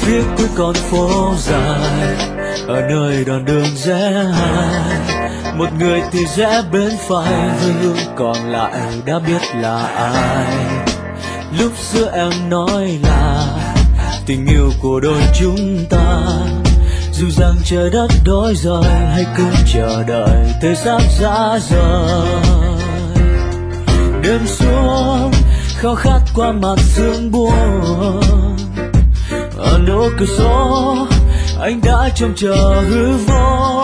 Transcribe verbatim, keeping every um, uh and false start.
phía cuối con phố dài, ở nơi đoạn đường rẽ hai, một người thì rẽ bên phải với hướng còn lại đã biết là ai. Lúc xưa em nói là tình yêu của đôi chúng ta, dù rằng trời đất đổi rời hay cứ chờ đợi thế sắp ra rời. Đêm xuống khao khát qua mặt sương buồn, ở lỗ cửa sổ anh đã trông chờ hư vô.